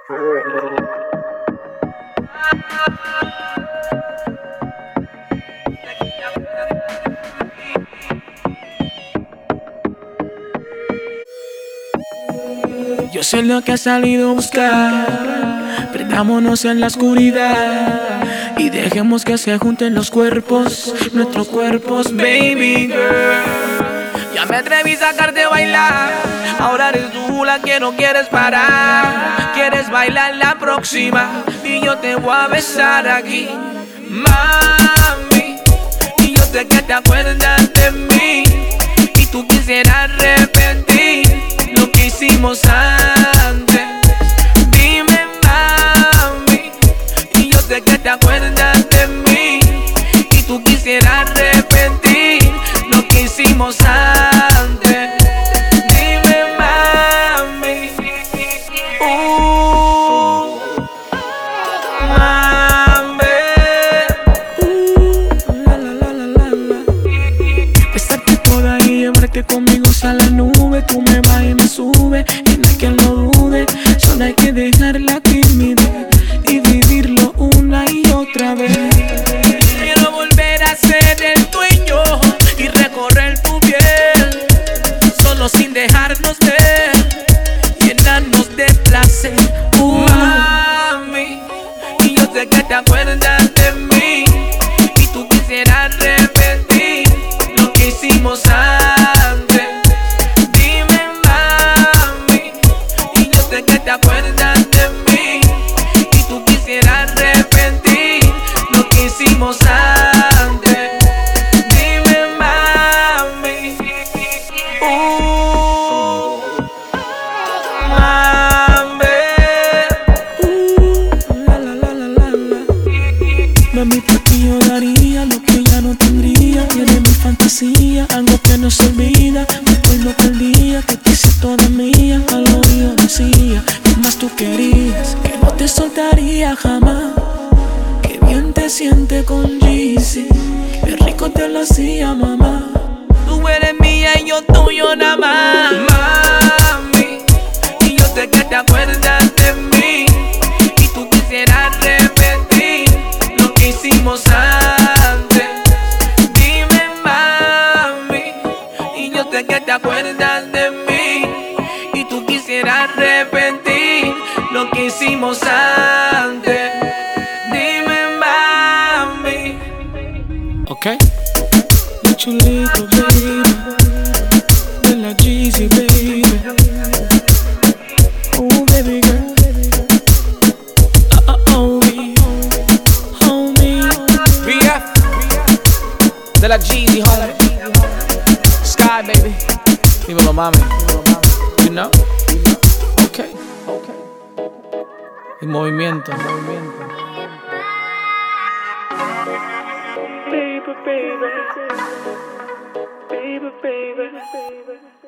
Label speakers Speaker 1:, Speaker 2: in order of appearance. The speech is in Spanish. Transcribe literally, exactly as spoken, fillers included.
Speaker 1: Yo sé lo que has salido a buscar. Prendámonos en la oscuridad y dejemos que se junten los cuerpos, nuestros cuerpos, baby girl. Ya me atreví a sacarte a bailar. Ahora eres tú la que no quieres parar. Quieres bailar la próxima y yo te voy a besar aquí, mami. Y yo sé que te acuerdas de mí y tú quisieras repetir lo que hicimos antes. Dime, mami. Y yo sé que te acuerdas de mí y tú quisieras repetir lo que hicimos antes. Dime, mami. Uh, mami. Uh, la, la, la, la, la, la. Besarte toda y llevarte conmigo a la nube. Tú me vas y me sube y no hay quien lo dude. Solo hay que dejar la timidez y vivirlo una y otra vez. Quiero volver a ser el dueño y recorrer tu piel, solo sin dejarnos ver, llenarnos de placer, uh, mami. Y yo sé que te acuerdas de mí y tú quisieras repetir lo que hicimos antes. Dime, mami. Y yo sé que te acuerdas de mí y tú quisieras repetir lo que hicimos antes. Dime, mami. Uh, mami. Uh, la, la, la, la, la, la. Mami, por ti yo daría lo que ya no tendría. Eres mi fantasía, algo que no se olvida. Me acuerdo que el día que te hice toda mía, al oído decía que más tú querías, que no te soltaría jamás. Que bien te siente con Jeezy, qué rico te lo hacía, mamá. Tú eres mía y yo tuyo nada más, mami. Y yo sé que te acuerdas de mí y tú quisieras repetir lo que hicimos antes. Dime, mami. Y yo sé que te acuerdas de mí y tú quisieras repetir lo que hicimos antes. Dime, mami. Okay. You chulito, baby. De la Jeezy, baby. Oh, baby girl. Uh, uh, oh, me. Homie. B F. De la Jeezy, homie. Sky, baby. Dímelo, mami. You know? Okay. Okay. Y movimiento, movimiento. Baby, baby. Baby, baby.